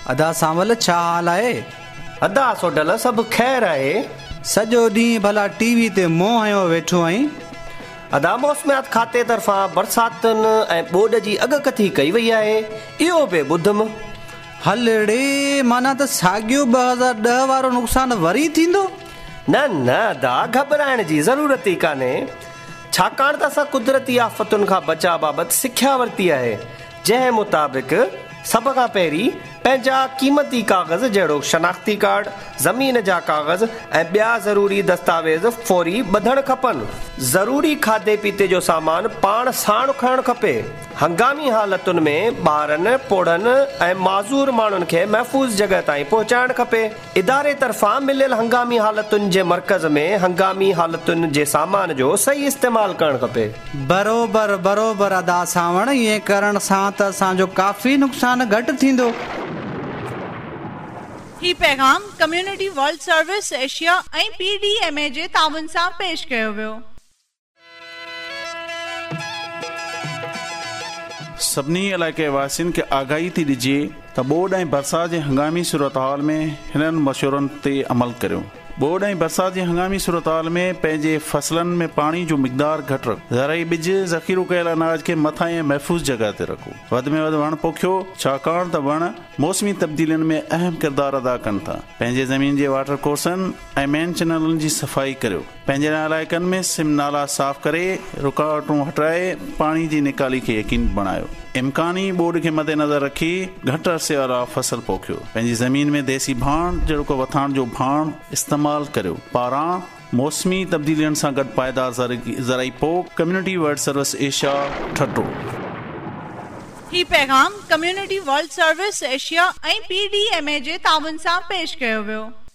अदा सांवल छा हाल आहे? अदा सोडल सभु ख़ैर आहे। सॼो ॾींहुं भला टीवी ते मोह हयो वेठो आहीं। अदा मौसमियात खाते तरफ़ां बरसातुनि ऐं ॿोॾ जी अॻकथी कई वई आहे, इहो बि ॿुधुमि। हल रे, माना त साॻियो 2010 वारो नुक़सानु वरी थींदो? न न अदा, घबराइण जी ज़रूरत ई कान्हे, छाकाणि त असां कुदरती आफ़तुनि खां बचाव बाबति सिख्या वरिती आहे, जंहिं मुताबिक़ सभ खां पहिरीं पंहिंजा क़ीमती काग़ज़ जहिड़ो शनाख़्ती कार्ड, ज़मीन जा काग़ज़ ऐं ॿिया ज़रूरी दस्तावेज़ फौरी ॿधणु खपनि। ज़रूरी खाधे पीते जो सामान पाण साण खणणु खपे। हंगामी हालतुनि में ॿारनि, पोड़नि ऐं माज़ूर माण्हुनि खे महफ़ूज़ जॻह ताईं पहुचाइणु खपे। इदारे तरफ़ां मिलियल हंगामी हालतुनि जे मर्कज़ में हंगामी हालतुनि जे सामान जो सही इस्तेमालु करणु खपे। बरोबर बरोबर अदा सावण, ईअं करण सां त असांजो काफ़ी नुक़सानु घटि थींदो। ही पैगाम कम्युनिटी वर्ल्ड सर्विस एशिया ऐं PDMA जे ताउन सां पेश कयो वियो। सभिनी इलाइक़े वासियुनि खे आगाही थी ॾिजे त ॿोॾ ऐं बरसाति जे हंगामी सूरतहाल में हिननि मशवरनि ते अमल करियो। ॿोॾ ऐं बरसाति जी हंगामी सूरतहाल में पंहिंजे फसलनि में पाणी जो मिक़दार घटि रखो। ज़रई ॿिज ज़ख़ीरो कयल अनाज खे मथां ऐं महफ़ूज़ जॻह ते रखो। वधि में वधि वण पोखियो, छाकाणि त वण मौसमी तब्दीलियुनि में अहम किरदारु अदा कनि था। पंहिंजे ज़मीन जे वाटर कोर्सनि ऐं मेन चैनलनि जी सफ़ाई करियो। पंहिंजे इलाइक़नि में सिम नाला साफ़ करे रुकावटूं हटाए पाणी जी निकाली खे यकीन बणायो। इम्कानी ॿोॾ खे मद्देनज़र रखी घटि अरसे वारा फसल पोखियो। पंहिंजी ज़मीन में देसी भाण जहिड़ो वथाण जो भाण इस्तेमालु करियो। पारां मौसमी तब्दीलियुनि सां गॾु पाइदार ज़रई पोख। Community world service Asia, Thatta. ही पैगाम कम्युनिटी वर्ल्ड सर्विस एशिया ऐं PDMA जे ताउन सां पेश कयो वियो।